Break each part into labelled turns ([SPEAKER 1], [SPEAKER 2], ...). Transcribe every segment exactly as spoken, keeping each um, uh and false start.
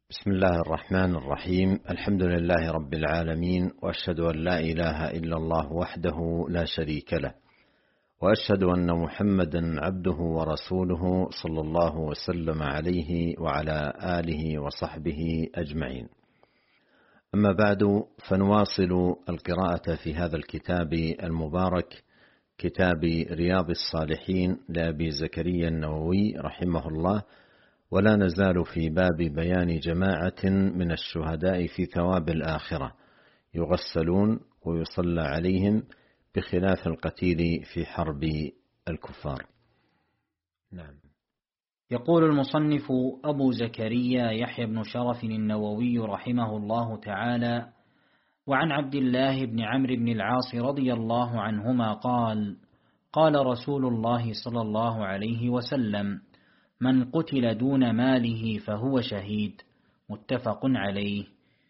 [SPEAKER 1] بسم الله الرحمن الرحيم. الحمد لله رب العالمين، وأشهد أن لا إله إلا الله وحده لا شريك له، وأشهد أن محمدا عبده ورسوله صلى الله وسلم عليه وعلى آله وصحبه أجمعين. أما بعد، فنواصل القراءة في هذا الكتاب المبارك، كتاب رياض الصالحين لأبي زكريا النووي رحمه الله، ولا نزال في باب بيان جماعة من الشهداء في ثواب الآخرة يغسلون ويصلى عليهم بخلاف القتيل في حرب الكفار.
[SPEAKER 2] نعم. يقول المصنف أبو زكريا يحيى بن شرف النووي رحمه الله تعالى: وعن عبد الله بن عمرو بن العاص رضي الله عنهما قال: قال رسول الله صلى الله عليه وسلم: من قتل دون ماله فهو شهيد. متفق عليه.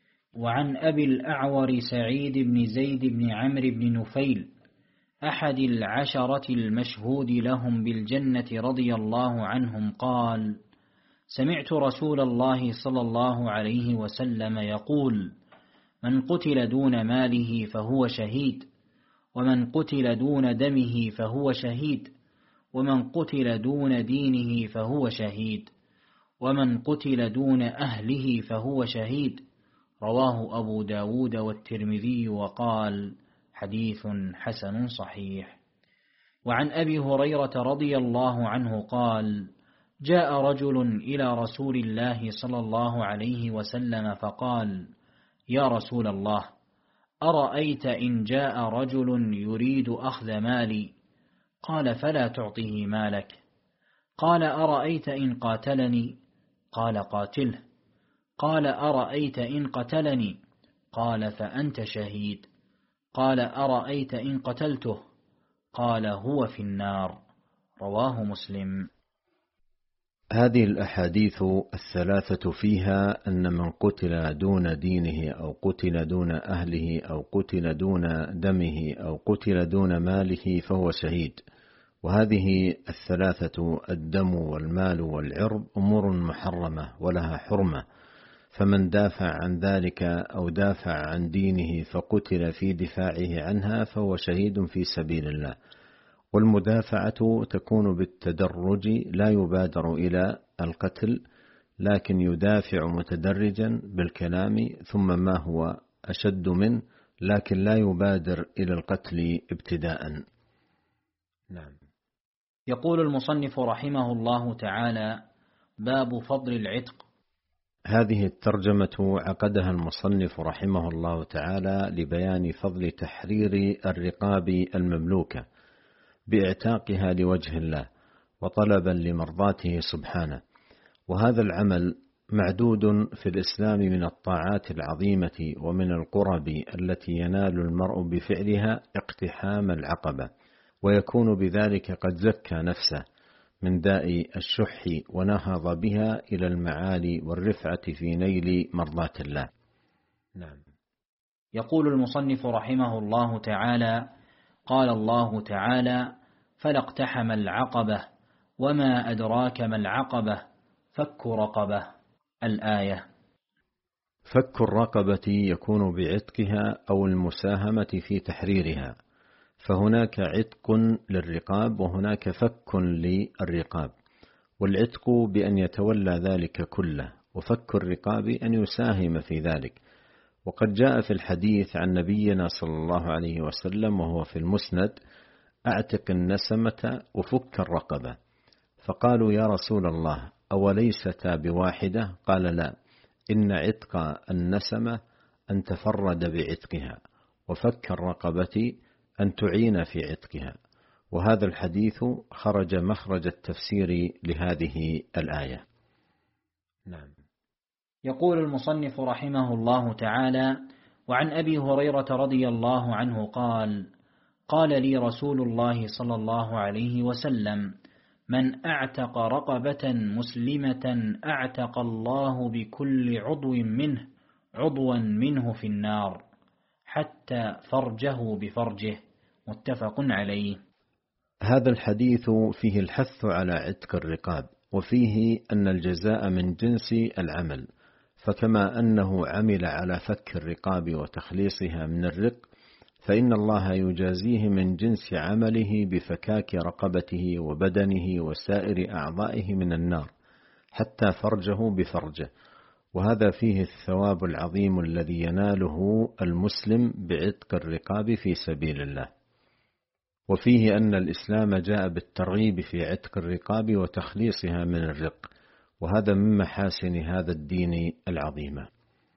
[SPEAKER 2] وعن أبي الأعور سعيد بن زيد بن عمرو بن نفيل أحد العشرة المشهود لهم بالجنة رضي الله عنهم قال: سمعت رسول الله صلى الله عليه وسلم يقول: من قتل دون ماله فهو شهيد، ومن قتل دون دمه فهو شهيد، ومن قتل دون دينه فهو شهيد، ومن قتل دون أهله فهو شهيد. رواه أبو داود والترمذي وقال: حديث حسن صحيح. وعن أبي هريرة رضي الله عنه قال: جاء رجل إلى رسول الله صلى الله عليه وسلم فقال: يا رسول الله، أرأيت إن جاء رجل يريد أخذ مالي؟ قال: فلا تعطه مالك. قال: أرأيت إن قاتلني؟ قال: قاتله. قال: أرأيت إن قتلني؟ قال: فأنت شهيد. قال: أرأيت إن قتلته؟ قال: هو في النار. رواه مسلم.
[SPEAKER 1] هذه الأحاديث الثلاثة فيها أن من قتل دون دينه أو قتل دون أهله أو قتل دون دمه أو قتل دون ماله فهو شهيد. وهذه الثلاثة، الدم والمال والعرض، أمور محرمة ولها حرمة، فمن دافع عن ذلك أو دافع عن دينه فقتل في دفاعه عنها فهو شهيد في سبيل الله. والمدافعة تكون بالتدرج، لا يبادر إلى القتل، لكن يدافع متدرجا بالكلام ثم ما هو أشد منه، لكن لا يبادر إلى القتل ابتداء.
[SPEAKER 2] نعم. يقول المصنف رحمه الله تعالى: باب فضل العتق.
[SPEAKER 1] هذه الترجمة عقدها المصنف رحمه الله تعالى لبيان فضل تحرير الرقاب المملوكة باعتاقها لوجه الله وطلبا لمرضاته سبحانه. وهذا العمل معدود في الإسلام من الطاعات العظيمة ومن القرب التي ينال المرء بفعلها اقتحام العقبة، ويكون بذلك قد زكى نفسه من داء الشح ونهض بها إلى المعالي والرفعة في نيل مرضات الله.
[SPEAKER 2] نعم. يقول المصنف رحمه الله تعالى: قال الله تعالى: فلا اقتحم العقبة وما أدراك ما العقبة فك رقبة. الآية.
[SPEAKER 1] فك الرقبة يكون بعتقها أو المساهمة في تحريرها، فهناك عتق للرقاب وهناك فك للرقاب، والعتق بأن يتولى ذلك كله، وفك الرقاب أن يساهم في ذلك. وقد جاء في الحديث عن نبينا صلى الله عليه وسلم وهو في المسند: أعتق النسمة وفك الرقبة. فقالوا: يا رسول الله، أوليستا بواحدة؟ قال: لا، إن عتق النسمة أن تفرد بعتقها، وفك الرقبة أن تعين في عتقها. وهذا الحديث خرج مخرج التفسير لهذه الآية.
[SPEAKER 2] نعم. يقول المصنف رحمه الله تعالى: وعن أبي هريرة رضي الله عنه قال: قال لي رسول الله صلى الله عليه وسلم: من أعتق رقبة مسلمة أعتق الله بكل عضو منه عضوا منه في النار حتى فرجه بفرجه. متفق عليه.
[SPEAKER 1] هذا الحديث فيه الحث على عتق الرقاب، وفيه أن الجزاء من جنس العمل، فكما أنه عمل على فك الرقاب وتخليصها من الرق، فإن الله يجازيه من جنس عمله بفكاك رقبته وبدنه وسائر أعضائه من النار حتى فرجه بفرجه، وهذا فيه الثواب العظيم الذي يناله المسلم بعتق الرقاب في سبيل الله. وفيه أن الإسلام جاء بالترغيب في عتق الرقاب وتخليصها من الرق، وهذا من محاسن هذا الدين العظيمة.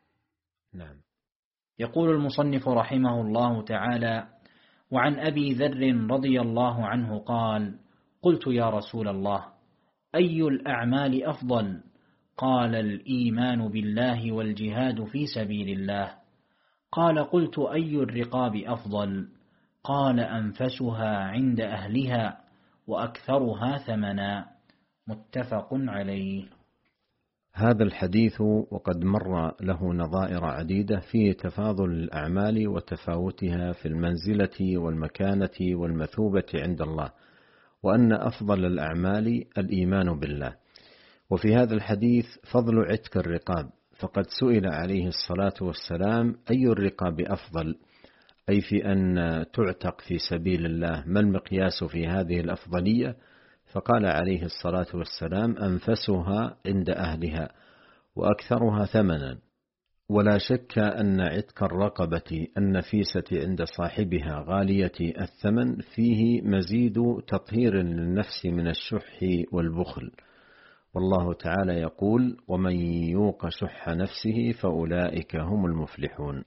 [SPEAKER 1] نعم.
[SPEAKER 2] يقول المصنف رحمه الله تعالى: وعن أبي ذر رضي الله عنه قال: قلت يا رسول الله، أي الأعمال أفضل؟ قال: الإيمان بالله والجهاد في سبيل الله. قال: قلت أي الرقاب أفضل؟ قال: أنفسها عند أهلها وأكثرها ثمنا. متفق عليه.
[SPEAKER 1] هذا الحديث وقد مر له نظائر عديدة فيه تفاضل الأعمال وتفاوتها في المنزلة والمكانة والمثوبة عند الله، وأن أفضل الأعمال الإيمان بالله. وفي هذا الحديث فضل عتق الرقاب، فقد سئل عليه الصلاة والسلام: أي الرقاب أفضل؟ أي في أن تعتق في سبيل الله، ما المقياس في هذه الأفضلية؟ فقال عليه الصلاة والسلام: أنفسها عند أهلها وأكثرها ثمنا. ولا شك أن عتق الرقبة النفيسة عند صاحبها غالية الثمن فيه مزيد تطهير للنفس من الشح والبخل، والله تعالى يقول: ومن يوق شح نفسه فأولئك هم المفلحون.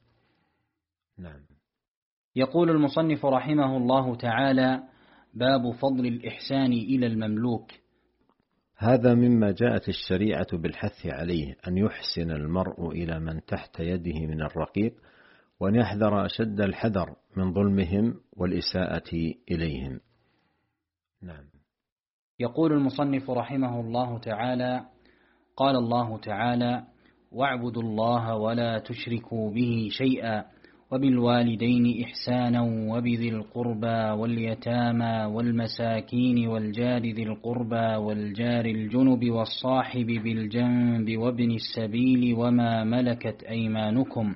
[SPEAKER 1] نعم.
[SPEAKER 2] يقول المصنف رحمه الله تعالى: باب فضل الإحسان إلى المملوك.
[SPEAKER 1] هذا مما جاءت الشريعة بالحث عليه، أن يحسن المرء إلى من تحت يده من الرقيق، وأن يحذر أشد الحذر من ظلمهم والإساءة إليهم. نعم.
[SPEAKER 2] يقول المصنف رحمه الله تعالى: قال الله تعالى: واعبدوا الله ولا تشركوا به شيئا وبالوالدين إحسانا وبذي القربى واليتامى والمساكين والجار ذي القربى والجار الجنب والصاحب بالجنب وابن السبيل وما ملكت أيمانكم.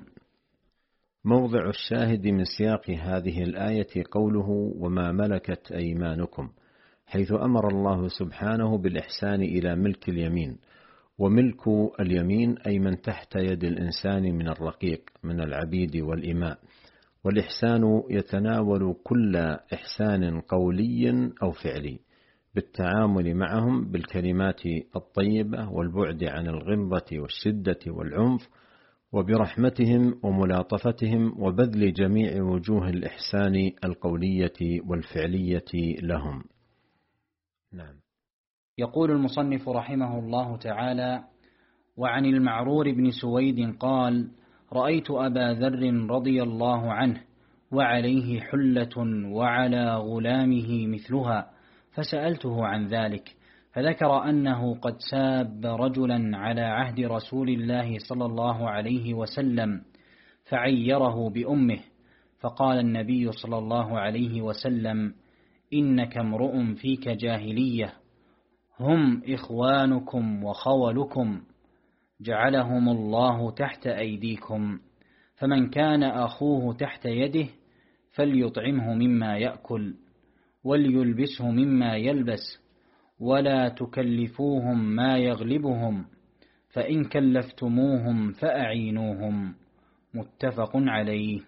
[SPEAKER 1] موضع الشاهد من سياق هذه الآية قوله: وما ملكت أيمانكم، حيث أمر الله سبحانه بالإحسان إلى ملك اليمين. وملك اليمين أي من تحت يد الإنسان من الرقيق من العبيد والإماء. والإحسان يتناول كل إحسان قولي أو فعلي، بالتعامل معهم بالكلمات الطيبة والبعد عن الغلظة والشدة والعنف، وبرحمتهم وملاطفتهم وبذل جميع وجوه الإحسان القولية والفعلية لهم. نعم.
[SPEAKER 2] يقول المصنف رحمه الله تعالى: وعن المعرور بن سويد قال: رأيت أبا ذر رضي الله عنه وعليه حلة وعلى غلامه مثلها، فسألته عن ذلك، فذكر أنه قد ساب رجلا على عهد رسول الله صلى الله عليه وسلم فعيره بأمه، فقال النبي صلى الله عليه وسلم: إنك امرؤ فيك جاهلية، هم إخوانكم وخولكم، جعلهم الله تحت أيديكم، فمن كان أخوه تحت يده فليطعمه مما يأكل وليلبسه مما يلبس، ولا تكلفوهم ما يغلبهم، فإن كلفتموهم فأعينوهم. متفق عليه.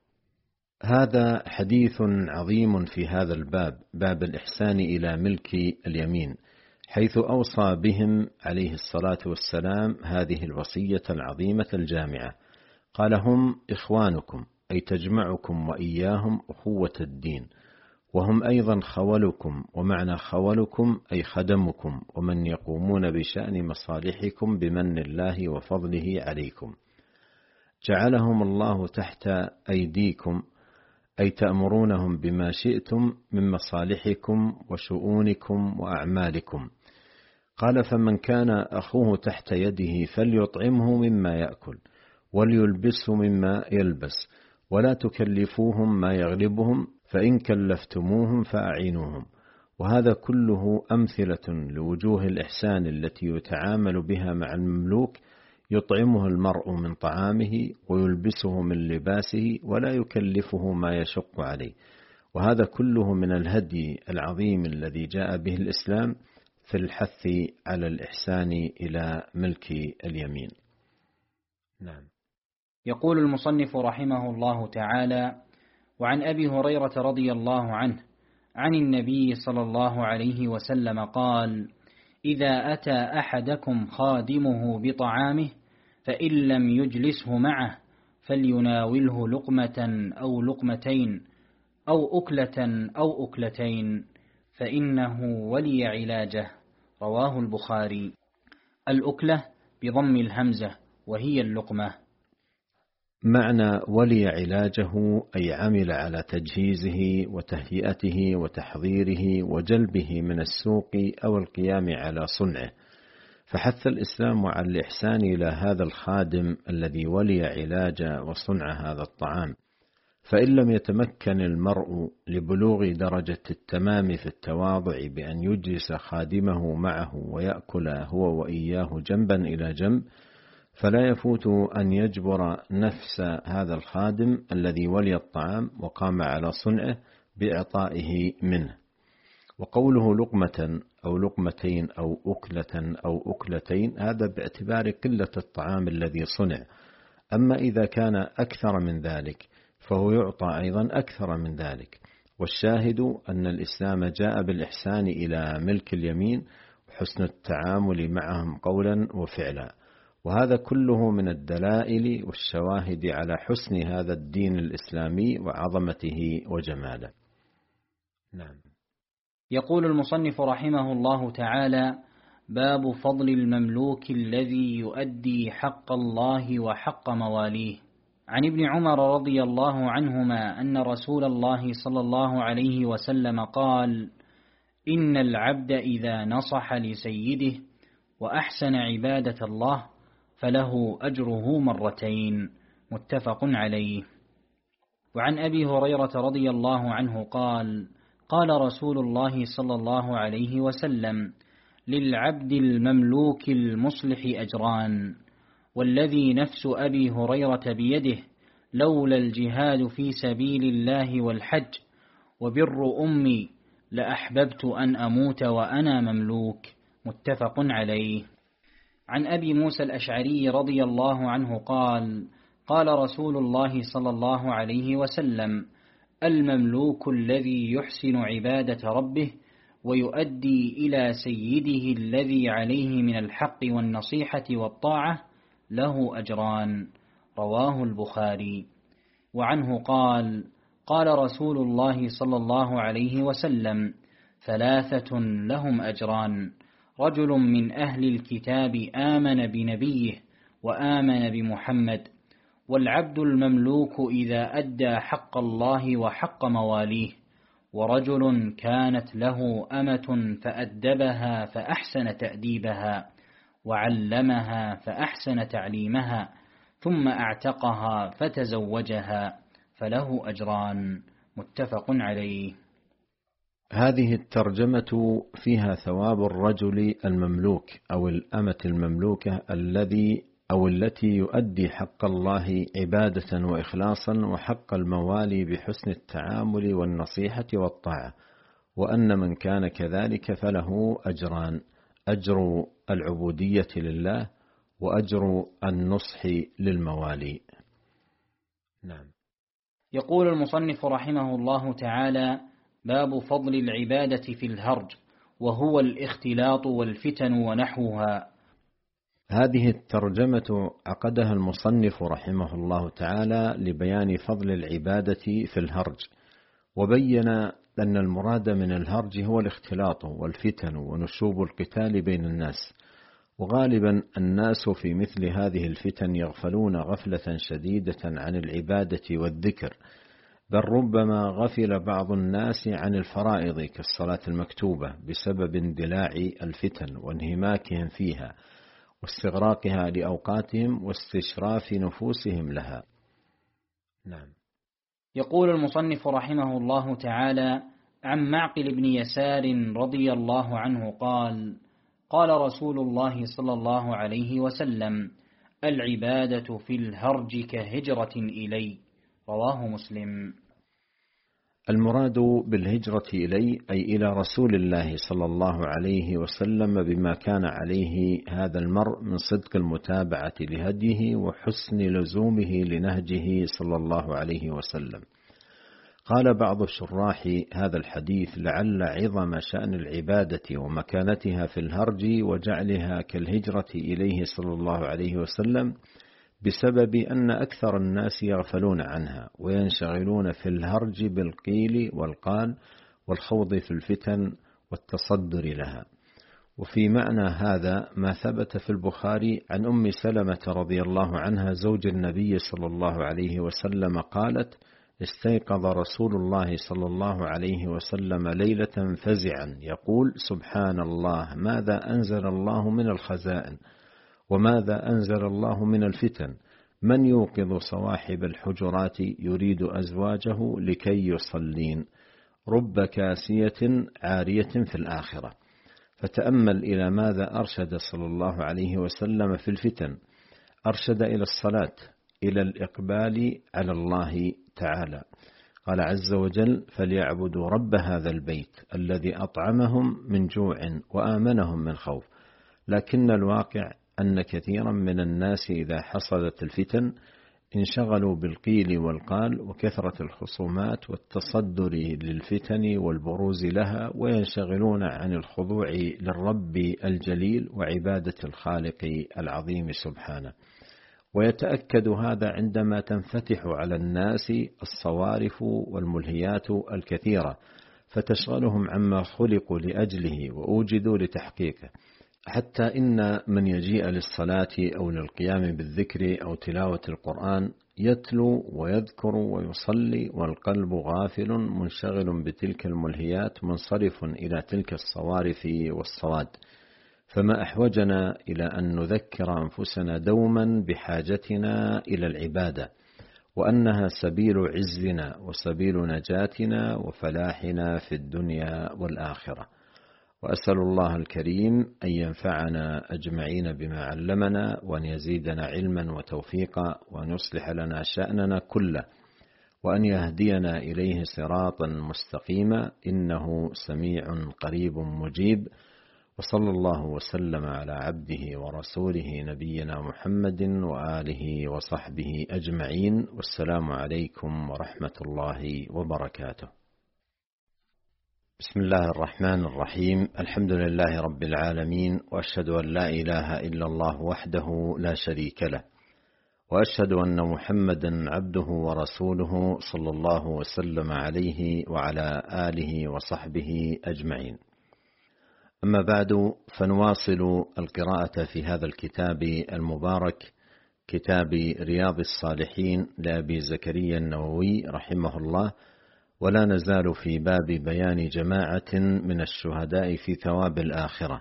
[SPEAKER 1] هذا حديث عظيم في هذا الباب، باب الإحسان إلى ملك اليمين، حيث أوصى بهم عليه الصلاة والسلام هذه الوصية العظيمة الجامعة. قال: هم إخوانكم، أي تجمعكم وإياهم أخوة الدين، وهم أيضا خولكم، ومعنى خولكم أي خدمكم، ومن يقومون بشأن مصالحكم بمن الله وفضله عليكم. جعلهم الله تحت أيديكم، أي تأمرونهم بما شئتم من مصالحكم وشؤونكم وأعمالكم. قال: فمن كان أخوه تحت يده فليطعمه مما يأكل وليلبسه مما يلبس، ولا تكلفوهم ما يغلبهم، فإن كلفتموهم فأعينوهم. وهذا كله أمثلة لوجوه الإحسان التي يتعامل بها مع المملوك، يطعمه المرء من طعامه ويلبسه من لباسه ولا يكلفه ما يشق عليه. وهذا كله من الهدي العظيم الذي جاء به الإسلام في الحث على الإحسان إلى ملك اليمين. نعم.
[SPEAKER 2] يقول المصنف رحمه الله تعالى: وعن أبي هريرة رضي الله عنه عن النبي صلى الله عليه وسلم قال: إذا أتى أحدكم خادمه بطعامه فإن لم يجلسه معه فليناوله لقمة أو لقمتين أو أكلة أو أكلتين فإنه ولي علاجه. رواه البخاري. الأكلة بضم الهمزة وهي اللقمة.
[SPEAKER 1] معنى ولي علاجه أي عمل على تجهيزه وتهيئته وتحضيره وجلبه من السوق أو القيام على صنعه. فحث الإسلام على الإحسان إلى هذا الخادم الذي ولي علاج وصنع هذا الطعام. فإن لم يتمكن المرء لبلوغ درجة التمام في التواضع بأن يجلس خادمه معه ويأكل هو وإياه جنبا إلى جنب، فلا يفوت أن يجبر نفس هذا الخادم الذي ولي الطعام وقام على صنعه بإعطائه منه. وقوله لقمة أو لقمتين أو أكلة أو أكلتين هذا باعتبار قلة الطعام الذي صنع. أما إذا كان أكثر من ذلك فهو يعطى أيضا أكثر من ذلك. والشاهد أن الإسلام جاء بالإحسان إلى ملك اليمين وحسن التعامل معهم قولا وفعلا. وهذا كله من الدلائل والشواهد على حسن هذا الدين الإسلامي وعظمته وجماله. نعم.
[SPEAKER 2] يقول المصنف رحمه الله تعالى: باب فضل المملوك الذي يؤدي حق الله وحق مواليه. عن ابن عمر رضي الله عنهما أن رسول الله صلى الله عليه وسلم قال: إن العبد إذا نصح لسيده وأحسن عبادة الله فله أجره مرتين. متفق عليه. وعن أبي هريرة رضي الله عنه قال: قال رسول الله صلى الله عليه وسلم: للعبد المملوك المصلح أجران، والذي نفس أبي هريرة بيده لولا الجهاد في سبيل الله والحج وبر أمي لأحببت أن أموت وأنا مملوك. متفق عليه. عن أبي موسى الأشعري رضي الله عنه قال: قال رسول الله صلى الله عليه وسلم: المملوك الذي يحسن عبادة ربه ويؤدي إلى سيده الذي عليه من الحق والنصيحة والطاعة له أجران. رواه البخاري. وعنه قال: قال رسول الله صلى الله عليه وسلم: ثلاثة لهم أجران: رجل من أهل الكتاب آمن بنبيه وآمن بمحمد، والعبد المملوك إذا أدى حق الله وحق مواليه، ورجل كانت له أمة فأدبها فأحسن تأديبها وعلمها فأحسن تعليمها ثم أعتقها فتزوجها فله أجران. متفق عليه.
[SPEAKER 1] هذه الترجمة فيها ثواب الرجل المملوك أو الأمة المملوكة الذي أو التي يؤدي حق الله عبادة وإخلاصا وحق الموالي بحسن التعامل والنصيحة والطاعة، وأن من كان كذلك فله أجران: أجر العبودية لله وأجر النصح للموالي. نعم.
[SPEAKER 2] يقول المصنف رحمه الله تعالى: باب فضل العبادة في الهرج، وهو الاختلاط والفتن ونحوها.
[SPEAKER 1] هذه الترجمة عقدها المصنف رحمه الله تعالى لبيان فضل العبادة في الهرج، وبين أن المراد من الهرج هو الاختلاط والفتن ونشوب القتال بين الناس. وغالبا الناس في مثل هذه الفتن يغفلون غفلة شديدة عن العبادة والذكر، بل ربما غفل بعض الناس عن الفرائض كالصلاة المكتوبة بسبب اندلاع الفتن وانهماكهم فيها واستغراقها لأوقاتهم واستشراف نفوسهم لها. نعم.
[SPEAKER 2] يقول المصنف رحمه الله تعالى: عن معقل بن يسار رضي الله عنه قال: قال رسول الله صلى الله عليه وسلم: العبادة في الهرج كهجرة إلي. رواه مسلم.
[SPEAKER 1] المراد بالهجرة إليه أي إلى رسول الله صلى الله عليه وسلم بما كان عليه هذا المرء من صدق المتابعة لهديه وحسن لزومه لنهجه صلى الله عليه وسلم. قال بعض شراح هذا الحديث: لعل عظم شأن العبادة ومكانتها في الهرج وجعلها كالهجرة إليه صلى الله عليه وسلم بسبب أن أكثر الناس يغفلون عنها وينشغلون في الهرج بالقيل والقال والخوض في الفتن والتصدر لها. وفي معنى هذا ما ثبت في البخاري عن أم سلمة رضي الله عنها زوج النبي صلى الله عليه وسلم قالت: استيقظ رسول الله صلى الله عليه وسلم ليلة فزعا يقول: سبحان الله، ماذا أنزل الله من الخزائن وماذا أنزل الله من الفتن، من يوقظ صواحب الحجرات يريد أزواجه لكي يصلين، رب كاسية عارية في الآخرة. فتأمل إلى ماذا أرشد صلى الله عليه وسلم في الفتن. أرشد إلى الصلاة، إلى الإقبال على الله تعالى. قال عز وجل: فليعبدوا رب هذا البيت الذي أطعمهم من جوع وآمنهم من خوف. لكن الواقع أن كثيرا من الناس إذا حصلت الفتن انشغلوا بالقيل والقال وكثرة الخصومات والتصدر للفتن والبروز لها، وينشغلون عن الخضوع للرب الجليل وعبادة الخالق العظيم سبحانه. ويتأكد هذا عندما تنفتح على الناس الصوارف والملهيات الكثيرة فتشغلهم عما خلقوا لأجله وأوجدوا لتحقيقه، حتى إن من يجيء للصلاة أو للقيام بالذكر أو تلاوة القرآن يتلو ويذكر ويصلي والقلب غافل منشغل بتلك الملهيات منصرف إلى تلك الصوارف والصواد. فما أحوجنا إلى أن نذكر أنفسنا دوما بحاجتنا إلى العبادة، وأنها سبيل عزنا وسبيل نجاتنا وفلاحنا في الدنيا والآخرة. وأسأل الله الكريم أن ينفعنا أجمعين بما علمنا، وأن يزيدنا علما وتوفيقا، وأن يصلح لنا شأننا كله، وأن يهدينا إليه صراطا مستقيما، إنه سميع قريب مجيب. وصلى الله وسلم على عبده ورسوله نبينا محمد وآله وصحبه أجمعين، والسلام عليكم ورحمة الله وبركاته. بسم الله الرحمن الرحيم. الحمد لله رب العالمين، وأشهد أن لا إله إلا الله وحده لا شريك له، وأشهد أن محمدا عبده ورسوله صلى الله وسلم عليه وعلى آله وصحبه أجمعين. أما بعد، فنواصل القراءة في هذا الكتاب المبارك، كتاب رياض الصالحين لأبي زكريا النووي رحمه الله، ولا نزال في باب بيان جماعة من الشهداء في ثواب الآخرة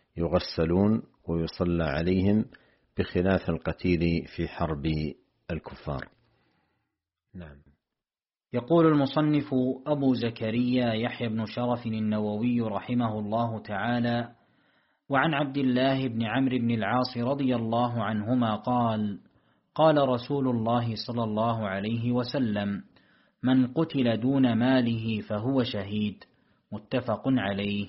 [SPEAKER 1] يغسلون ويصلى عليهم بخلاف القتيل في حرب الكفار.
[SPEAKER 2] نعم. يقول المصنف أبو زكريا يحيى بن شرف النووي رحمه الله تعالى: وعن عبد الله بن عمرو بن العاص رضي الله عنهما قال: قال رسول الله صلى الله عليه وسلم: من قتل دون ماله فهو شهيد. متفق عليه.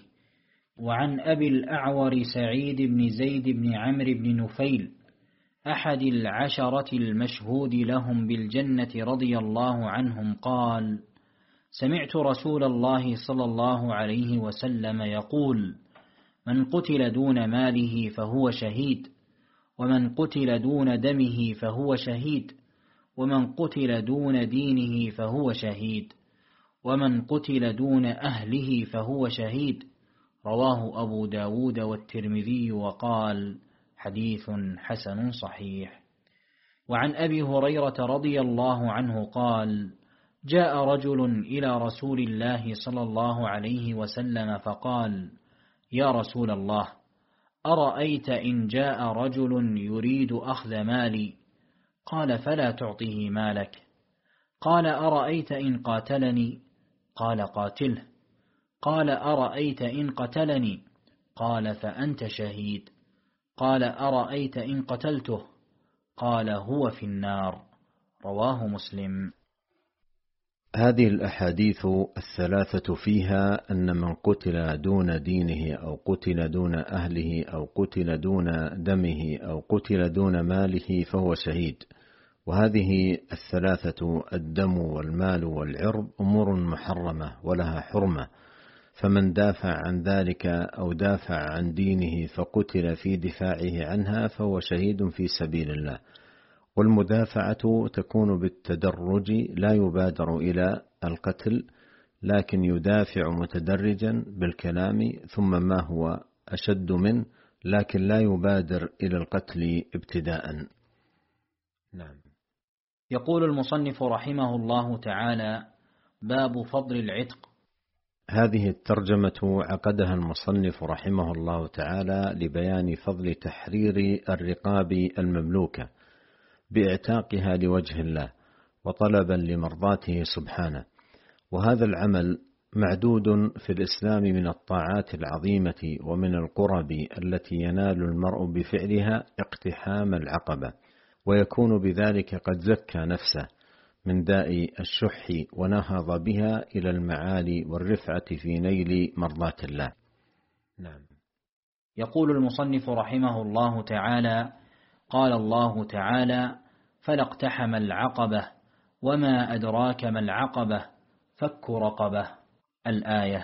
[SPEAKER 2] وعن أبي الأعور سعيد بن زيد بن عمرو بن نفيل أحد العشرة المشهود لهم بالجنة رضي الله عنهم قال: سمعت رسول الله صلى الله عليه وسلم يقول: من قتل دون ماله فهو شهيد، ومن قتل دون دمه فهو شهيد، ومن قتل دون دينه فهو شهيد، ومن قتل دون أهله فهو شهيد. رواه أبو داود والترمذي وقال: حديث حسن صحيح. وعن أبي هريرة رضي الله عنه قال: جاء رجل إلى رسول الله صلى الله عليه وسلم فقال: يا رسول الله، أرأيت إن جاء رجل يريد أخذ مالي؟ قال: فلا تعطه مالك. قال: أرأيت إن قاتلني؟ قال: قاتله. قال: أرأيت إن قتلني؟ قال: فأنت شهيد. قال: أرأيت إن قتلته؟ قال هو في النار. رواه مسلم.
[SPEAKER 1] هذه الأحاديث الثلاثة فيها أن من قتل دون دينه أو قتل دون أهله أو قتل دون دمه أو قتل دون ماله فهو شهيد. وهذه الثلاثة الدم والمال والعرض أمور محرمة ولها حرمة، فمن دافع عن ذلك أو دافع عن دينه فقتل في دفاعه عنها فهو شهيد في سبيل الله. والمدافعة تكون بالتدرج، لا يبادر إلى القتل، لكن يدافع متدرجا بالكلام ثم ما هو أشد منه، لكن لا يبادر إلى القتل ابتداء. نعم.
[SPEAKER 2] يقول المصنف رحمه الله تعالى: باب فضل العتق.
[SPEAKER 1] هذه الترجمة عقدها المصنف رحمه الله تعالى لبيان فضل تحرير الرقاب المملوكة باعتاقها لوجه الله وطلبا لمرضاته سبحانه. وهذا العمل معدود في الإسلام من الطاعات العظيمة ومن القرب التي ينال المرء بفعلها اقتحام العقبة، ويكون بذلك قد زكى نفسه من داء الشح ونهض بها إلى المعالي والرفعة في نيل مرضات الله. نعم.
[SPEAKER 2] يقول المصنف رحمه الله تعالى: قال الله تعالى: فلا اقتحم العقبة وما أدراك ما العقبة فك رقبة. الآية.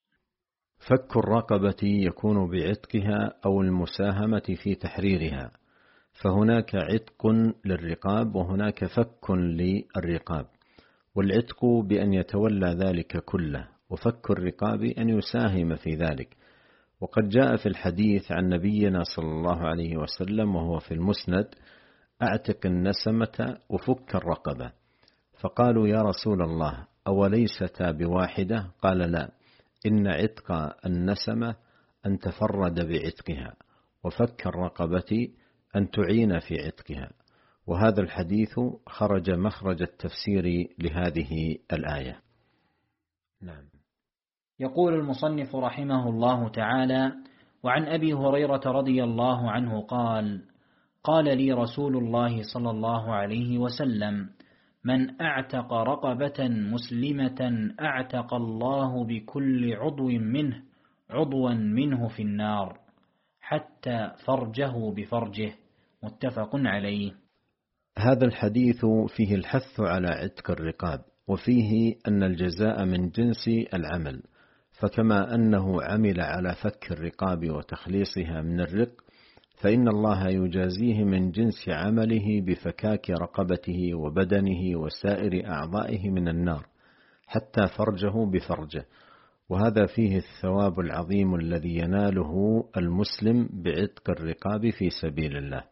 [SPEAKER 1] فك الرقبة يكون بعتقها أو المساهمة في تحريرها، فهناك عتق للرقاب وهناك فك للرقاب، والعتق بأن يتولى ذلك كله، وفك الرقاب أن يساهم في ذلك. وقد جاء في الحديث عن نبينا صلى الله عليه وسلم وهو في المسند: أعتق النسمة وفك الرقبة. فقالوا: يا رسول الله، أوليستا بواحدة؟ قال: لا، إن عتق النسمة أن تفرد بعتقها، وفك الرقبة أن تعين في عتقها. وهذا الحديث خرج مخرج التفسير لهذه الآية. نعم.
[SPEAKER 2] يقول المصنف رحمه الله تعالى: وعن أبي هريرة رضي الله عنه قال: قال لي رسول الله صلى الله عليه وسلم: من أعتق رقبة مسلمة أعتق الله بكل عضو منه عضوا منه في النار حتى فرجه بفرجه. متفق عليه.
[SPEAKER 1] هذا الحديث فيه الحث على عتق الرقاب، وفيه أن الجزاء من جنس العمل، فكما أنه عمل على فك الرقاب وتخليصها من الرق، فإن الله يجازيه من جنس عمله بفكاك رقبته وبدنه وسائر أعضائه من النار حتى فرجه بفرجه. وهذا فيه الثواب العظيم الذي يناله المسلم بعتق الرقاب في سبيل الله.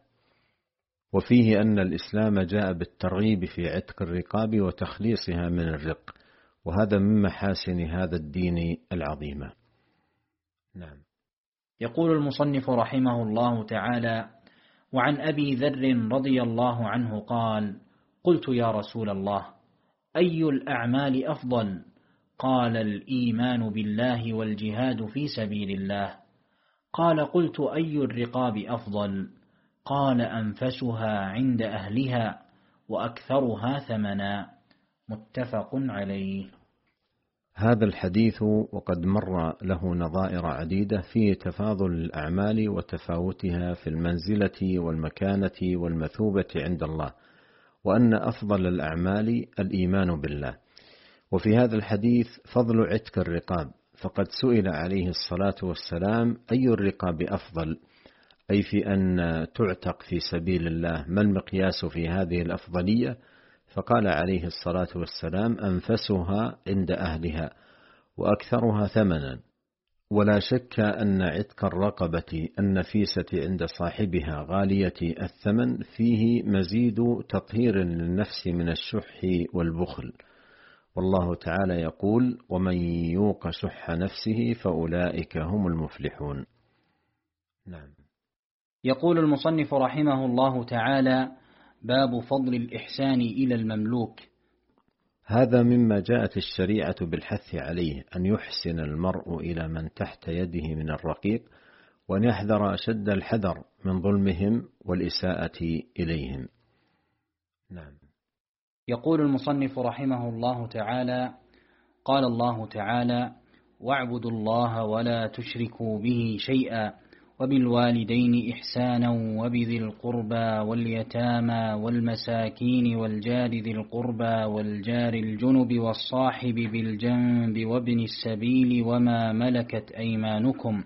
[SPEAKER 1] وفيه أن الإسلام جاء بالترغيب في عتق الرقاب وتخليصها من الرق، وهذا من محاسن هذا الدين العظيمة. نعم.
[SPEAKER 2] يقول المصنف رحمه الله تعالى: وعن أبي ذر رضي الله عنه قال: قلت يا رسول الله، أي الأعمال أفضل؟ قال: الإيمان بالله والجهاد في سبيل الله. قال: قلت أي الرقاب أفضل؟ قال: أنفسها عند أهلها وأكثرها ثمنا. متفق عليه.
[SPEAKER 1] هذا الحديث وقد مر له نظائر عديدة فيه تفاضل الأعمال وتفاوتها في المنزلة والمكانة والمثوبة عند الله، وأن أفضل الأعمال الإيمان بالله. وفي هذا الحديث فضل عتق الرقاب، فقد سئل عليه الصلاة والسلام: أي الرقاب أفضل؟ أي في أن تعتق في سبيل الله، ما المقياس في هذه الأفضلية؟ فقال عليه الصلاة والسلام: أنفسها عند أهلها وأكثرها ثمنا. ولا شك أن عتق الرقبة النفيسة عند صاحبها غالية الثمن فيه مزيد تطهير للنفس من الشح والبخل. والله تعالى يقول: ومن يوق شح نفسه فأولئك هم المفلحون. نعم.
[SPEAKER 2] يقول المصنف رحمه الله تعالى: باب فضل الإحسان إلى المملوك.
[SPEAKER 1] هذا مما جاءت الشريعة بالحث عليه، أن يحسن المرء إلى من تحت يده من الرقيق، وأن يحذر أشد الحذر من ظلمهم والإساءة إليهم. نعم.
[SPEAKER 2] يقول المصنف رحمه الله تعالى: قال الله تعالى: واعبدوا الله ولا تشركوا به شيئا وبالوالدين إحسانا وبذي القربى واليتامى والمساكين والجار ذي القربى والجار الجنب والصاحب بالجنب وابن السبيل وما ملكت أيمانكم.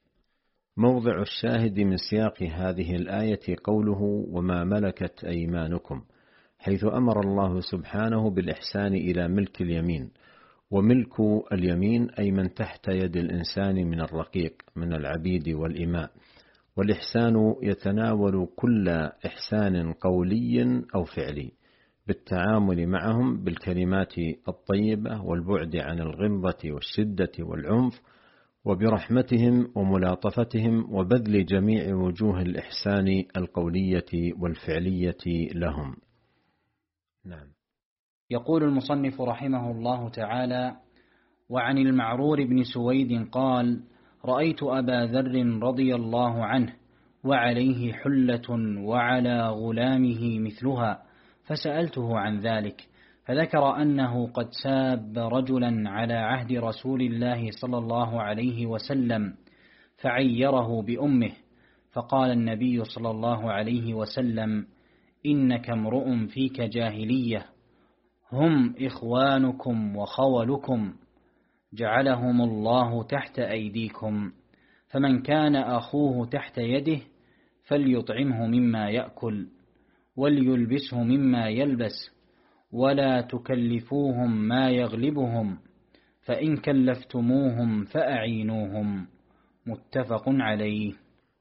[SPEAKER 1] موضع الشاهد من سياق هذه الآية قوله وما ملكت أيمانكم، حيث أمر الله سبحانه بالإحسان إلى ملك اليمين. وملك اليمين أي من تحت يد الإنسان من الرقيق من العبيد والإماء. والإحسان يتناول كل إحسان قولي أو فعلي، بالتعامل معهم بالكلمات الطيبة والبعد عن الغلظة والشدة والعنف، وبرحمتهم وملاطفتهم وبذل جميع وجوه الإحسان القولية والفعلية لهم. نعم.
[SPEAKER 2] يقول المصنف رحمه الله تعالى: وعن المعرور بن سويد قال: رأيت أبا ذر رضي الله عنه وعليه حلة وعلى غلامه مثلها، فسألته عن ذلك، فذكر أنه قد ساب رجلا على عهد رسول الله صلى الله عليه وسلم فعيره بأمه، فقال النبي صلى الله عليه وسلم: إنك امرؤ فيك جاهلية، هم إخوانكم وخولكم، جعلهم الله تحت أيديكم، فمن كان أخوه تحت يده فليطعمه مما يأكل وليلبسه مما يلبس، ولا تكلفوهم ما يغلبهم، فإن كلفتموهم فأعينوهم. متفق عليه.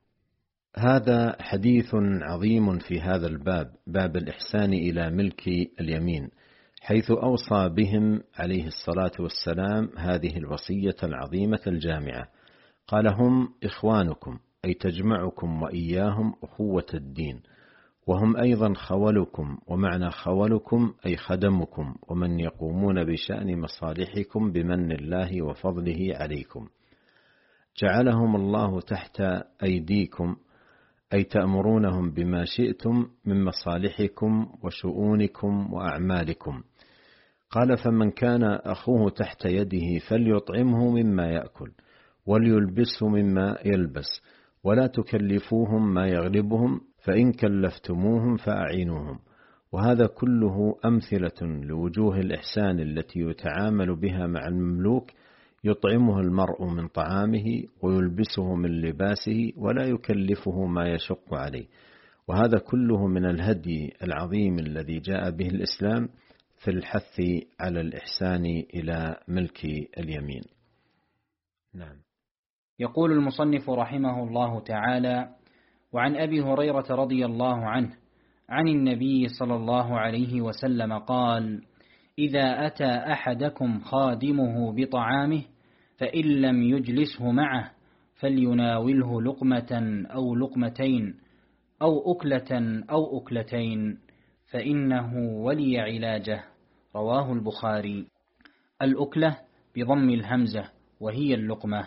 [SPEAKER 1] هذا حديث عظيم في هذا الباب، باب الإحسان إلى ملك اليمين، حيث أوصى بهم عليه الصلاة والسلام هذه الوصية العظيمة الجامعة. قال: هم إخوانكم، أي تجمعكم وإياهم أخوة الدين، وهم أيضا خولكم، ومعنى خولكم أي خدمكم، ومن يقومون بشأن مصالحكم بمن الله وفضله عليكم. جعلهم الله تحت أيديكم، أي تأمرونهم بما شئتم من مصالحكم وشؤونكم وأعمالكم. قال: فمن كان أخوه تحت يده فليطعمه مما يأكل وليلبسه مما يلبس، ولا تكلفوهم ما يغلبهم، فإن كلفتموهم فأعينوهم. وهذا كله أمثلة لوجوه الإحسان التي يتعامل بها مع المملوك، يطعمه المرء من طعامه ويلبسه من لباسه ولا يكلفه ما يشق عليه. وهذا كله من الهدي العظيم الذي جاء به الإسلام في الحث على الإحسان إلى ملك اليمين. نعم.
[SPEAKER 2] يقول المصنف رحمه الله تعالى: وعن أبي هريرة رضي الله عنه عن النبي صلى الله عليه وسلم قال: إذا أتى أحدكم خادمه بطعامه فإن لم يجلسه معه فليناوله لقمة أو لقمتين أو أكلة أو أكلتين، فإنه ولي علاجه. رواه البخاري. الأكلة بضم الهمزة وهي اللقمة.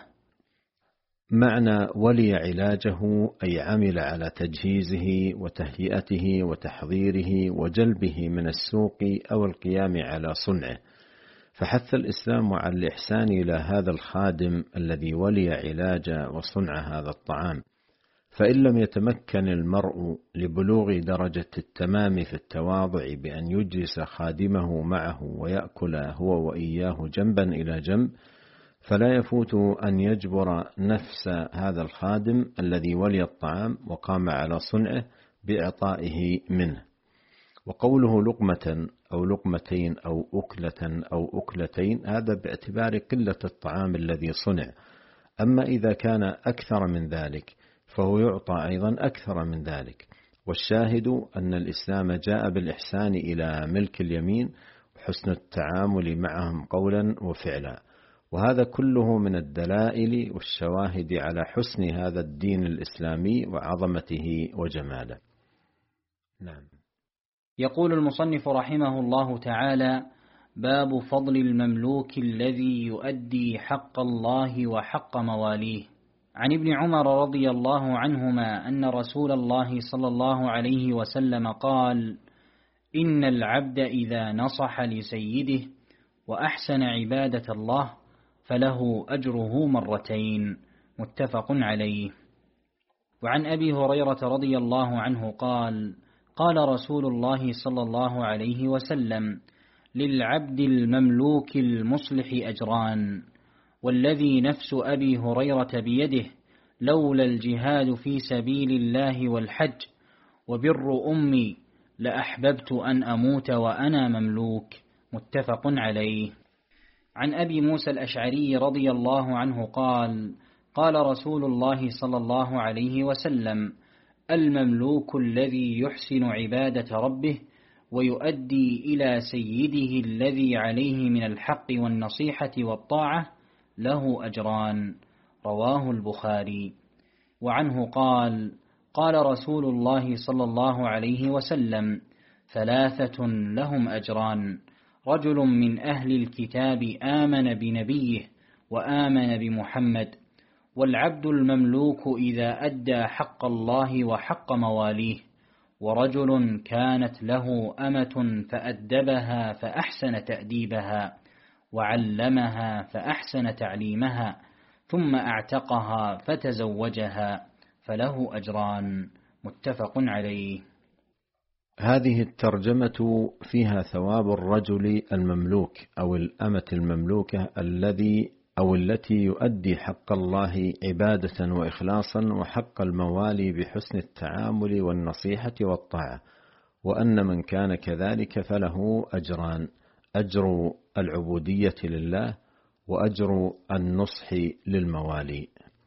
[SPEAKER 1] معنى ولي علاجه أي عمل على تجهيزه وتهيئته وتحضيره وجلبه من السوق أو القيام على صنعه. فحث الإسلام على الإحسان إلى هذا الخادم الذي ولي علاج وصنع هذا الطعام. فإن لم يتمكن المرء لبلوغ درجة التمام في التواضع بأن يجلس خادمه معه ويأكل هو وإياه جنبا إلى جنب، فلا يفوت أن يجبر نفس هذا الخادم الذي ولي الطعام وقام على صنعه بإعطائه منه. وقوله لقمة أو لقمتين أو أكلة أو أكلتين هذا باعتبار قلة الطعام الذي صنع. أما إذا كان أكثر من ذلك فهو يعطى أيضا أكثر من ذلك. والشاهد أن الإسلام جاء بالإحسان إلى ملك اليمين وحسن التعامل معهم قولا وفعلا، وهذا كله من الدلائل والشواهد على حسن هذا الدين الإسلامي وعظمته وجماله. نعم.
[SPEAKER 2] يقول المصنف رحمه الله تعالى: باب فضل المملوك الذي يؤدي حق الله وحق مواليه. عن ابن عمر رضي الله عنهما أن رسول الله صلى الله عليه وسلم قال: إن العبد إذا نصح لسيده وأحسن عبادة الله فله أجره مرتين. متفق عليه. وعن أبي هريرة رضي الله عنه قال: قال رسول الله صلى الله عليه وسلم: للعبد المملوك المصلح أجران، والذي نفس أبي هريرة بيده لولا الجهاد في سبيل الله والحج وبر أمي لأحببت أن أموت وأنا مملوك. متفق عليه. عن أبي موسى الأشعري رضي الله عنه قال: قال رسول الله صلى الله عليه وسلم: المملوك الذي يحسن عبادة ربه ويؤدي إلى سيده الذي عليه من الحق والنصيحة والطاعة له أجران. رواه البخاري. وعنه قال: قال رسول الله صلى الله عليه وسلم: ثلاثة لهم أجران: رجل من أهل الكتاب آمن بنبيه وآمن بمحمد، والعبد المملوك إذا أدى حق الله وحق مواليه، ورجل كانت له أمة فأدبها فأحسن تأديبها وعلمها فأحسن تعليمها ثم أعتقها فتزوجها فله أجران. متفق عليه.
[SPEAKER 1] هذه الترجمة فيها ثواب الرجل المملوك أو الأمة المملوكة الذي أو التي يؤدي حق الله عبادة وإخلاصا وحق الموالي بحسن التعامل والنصيحة والطاعة، وأن من كان كذلك فله أجران: أجر العبودية لله وأجر النصح للموالي.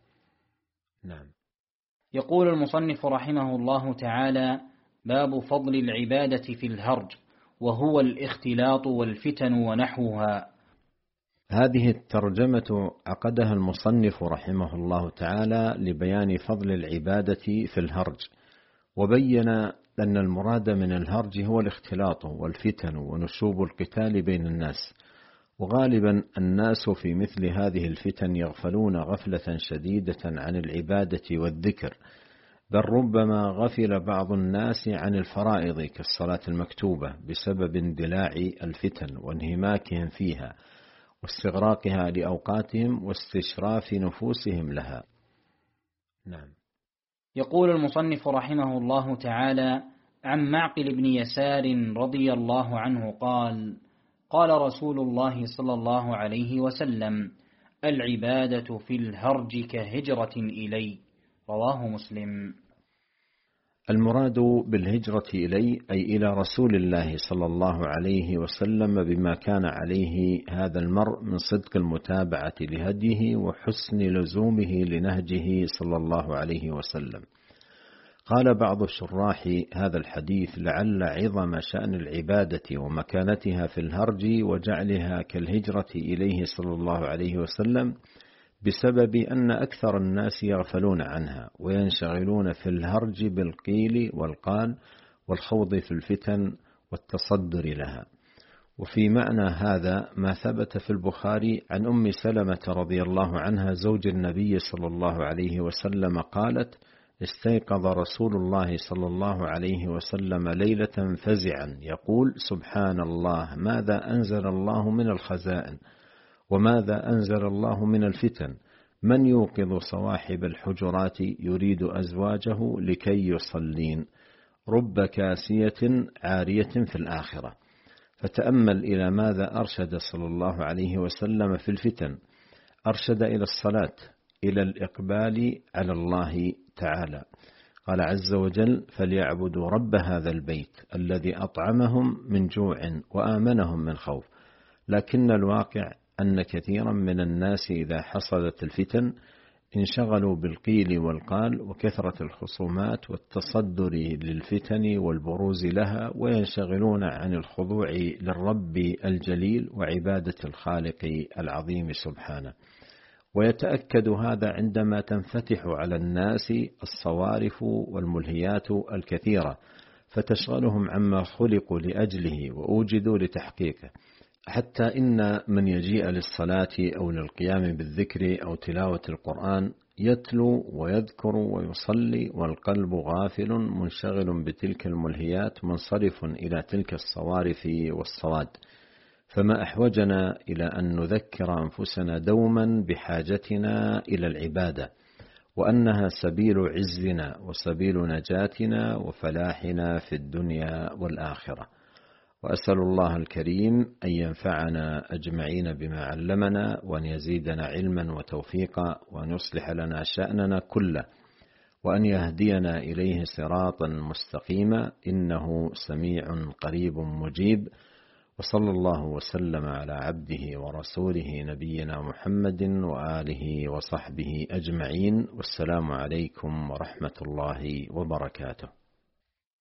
[SPEAKER 1] نعم.
[SPEAKER 2] يقول المصنف رحمه الله تعالى: باب فضل العبادة في الهرج، وهو الاختلاط والفتن ونحوها.
[SPEAKER 1] هذه الترجمة عقدها المصنف رحمه الله تعالى لبيان فضل العبادة في الهرج، وبين أن المراد من الهرج هو الاختلاط والفتن ونشوب القتال بين الناس، وغالبا الناس في مثل هذه الفتن يغفلون غفلة شديدة عن العبادة والذكر، بل ربما غفل بعض الناس عن الفرائض كالصلاة المكتوبة بسبب اندلاع الفتن وانهماكهم فيها واستغراقها لأوقاتهم واستشراف نفوسهم لها. نعم.
[SPEAKER 2] يقول المصنف رحمه الله تعالى: عن معقل بن يسار رضي الله عنه قال: قال رسول الله صلى الله عليه وسلم: العبادة في الهرج كهجرة إلي. رواه مسلم.
[SPEAKER 1] المراد بالهجرة إلي أي إلى رسول الله صلى الله عليه وسلم بما كان عليه هذا المرء من صدق المتابعة لهديه وحسن لزومه لنهجه صلى الله عليه وسلم. قال بعض شراح هذا الحديث: لعل عظم شأن العبادة ومكانتها في الهرج وجعلها كالهجرة إليه صلى الله عليه وسلم بسبب أن أكثر الناس يغفلون عنها وينشغلون في الهرج بالقيل والقال والخوض في الفتن والتصدر لها. وفي معنى هذا ما ثبت في البخاري عن أم سلمة رضي الله عنها زوج النبي صلى الله عليه وسلم قالت: استيقظ رسول الله صلى الله عليه وسلم ليلة فزعا يقول: سبحان الله، ماذا أنزل الله من الخزائن وماذا أنزل الله من الفتن، من يوقظ صواحب الحجرات يريد أزواجه لكي يصلين، رب كاسية عارية في الآخرة. فتأمل إلى ماذا أرشد صلى الله عليه وسلم في الفتن. أرشد إلى الصلاة، إلى الإقبال على الله تعالى. قال عز وجل: فليعبدوا رب هذا البيت الذي أطعمهم من جوع وآمنهم من خوف. لكن الواقع أن كثيرا من الناس إذا حصلت الفتن انشغلوا بالقيل والقال وكثرة الخصومات والتصدر للفتن والبروز لها، وينشغلون عن الخضوع للرب الجليل وعبادة الخالق العظيم سبحانه. ويتأكد هذا عندما تنفتح على الناس الصوارف والملهيات الكثيرة فتشغلهم عما خلقوا لأجله وأوجدوا لتحقيقه، حتى إن من يجيء للصلاة أو للقيام بالذكر أو تلاوة القرآن يتلو ويذكر ويصلي والقلب غافل منشغل بتلك الملهيات منصرف إلى تلك الصوارف والصواد. فما أحوجنا إلى أن نذكر أنفسنا دوما بحاجتنا إلى العبادة، وأنها سبيل عزنا وسبيل نجاتنا وفلاحنا في الدنيا والآخرة. وأسأل الله الكريم أن ينفعنا أجمعين بما علمنا، وأن يزيدنا علما وتوفيقا، وأن يصلح لنا شأننا كله، وأن يهدينا إليه صراطا مستقيما، إنه سميع قريب مجيب. وصلى الله وسلم على عبده ورسوله نبينا محمد وآله وصحبه أجمعين، والسلام عليكم ورحمة الله وبركاته.